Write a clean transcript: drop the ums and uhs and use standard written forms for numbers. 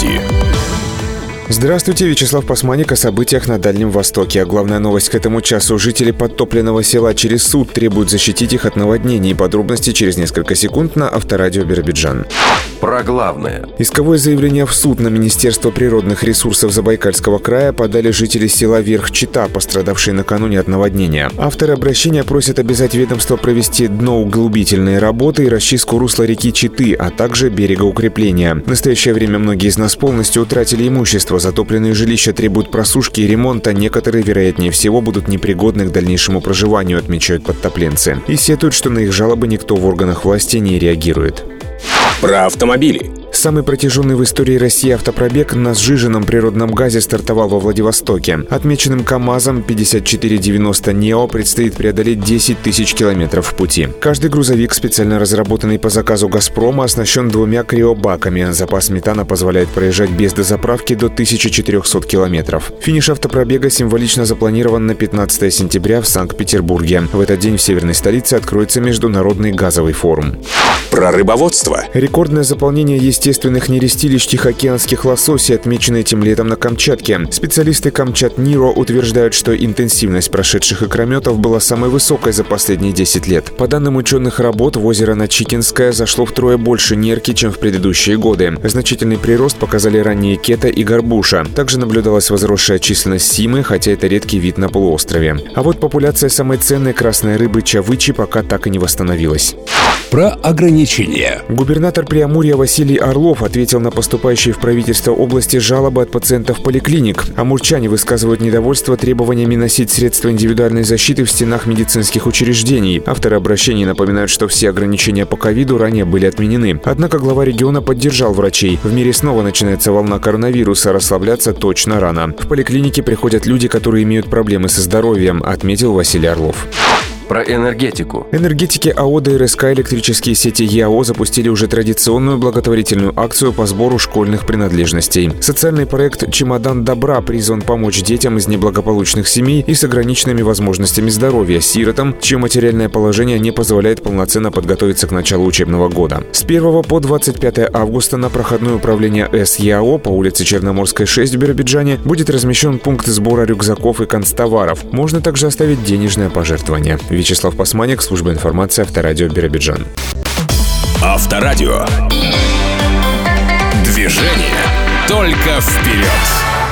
Новости. Здравствуйте, Вячеслав Пасманик о событиях на Дальнем Востоке. А главная новость к этому часу. Жители подтопленного села через суд требуют защитить их от наводнений. Подробности через несколько секунд на Авторадио Биробиджан. Про главное. Исковое заявление в суд на Министерство природных ресурсов Забайкальского края подали жители села Верх-Чита, пострадавшие накануне от наводнения. Авторы обращения просят обязать ведомство провести дноуглубительные работы и расчистку русла реки Читы, а также берегоукрепления. В настоящее время многие из нас полностью утратили имущество. Затопленные жилища требуют просушки и ремонта. Некоторые, вероятнее всего, будут непригодны к дальнейшему проживанию, отмечают подтопленцы. И сетуют, что на их жалобы никто в органах власти не реагирует. Про автомобили. Самый протяженный в истории России автопробег на сжиженном природном газе стартовал во Владивостоке. Отмеченным КАМАЗом 5490 НЕО предстоит преодолеть 10 тысяч километров в пути. Каждый грузовик, специально разработанный по заказу «Газпрома», оснащен 2 криобаками. Запас метана позволяет проезжать без дозаправки до 1400 километров. Финиш автопробега символично запланирован на 15 сентября в Санкт-Петербурге. В этот день в северной столице откроется Международный газовый форум. Про рыбоводство. Рекордное заполнение естественных нерестилищ тихоокеанских лососей отмечено этим летом на Камчатке. Специалисты Камчат-Ниро утверждают, что интенсивность прошедших икрометов была самой высокой за последние 10 лет. По данным ученых работ, в озеро Начикинское зашло втрое больше нерки, чем в предыдущие годы. Значительный прирост показали ранние кета и горбуша. Также наблюдалась возросшая численность симы, хотя это редкий вид на полуострове. А вот популяция самой ценной красной рыбы чавычи пока так и не восстановилась. Про ограничения. Губернатор Преамурья Василий Орлов ответил на поступающие в правительство области жалобы от пациентов поликлиник. Амурчане высказывают недовольство требованиями носить средства индивидуальной защиты в стенах медицинских учреждений. Авторы обращений напоминают, что все ограничения по ковиду ранее были отменены. Однако глава региона поддержал врачей. В мире снова начинается волна коронавируса, расслабляться точно рано. В поликлинике приходят люди, которые имеют проблемы со здоровьем, отметил Василий Орлов. Про энергетику. Энергетики АО ДРСК «Электрические сети ЕАО» запустили уже традиционную благотворительную акцию по сбору школьных принадлежностей. Социальный проект «Чемодан добра» призван помочь детям из неблагополучных семей и с ограниченными возможностями здоровья, сиротам, чье материальное положение не позволяет полноценно подготовиться к началу учебного года. С 1 по 25 августа на проходное управление СЕАО по улице Черноморская, 6 в Биробиджане будет размещен пункт сбора рюкзаков и канцтоваров. Можно также оставить денежное пожертвование. Вячеслав Пасманик, служба информации Авторадио Биробиджан. Авторадио. Движение только вперед.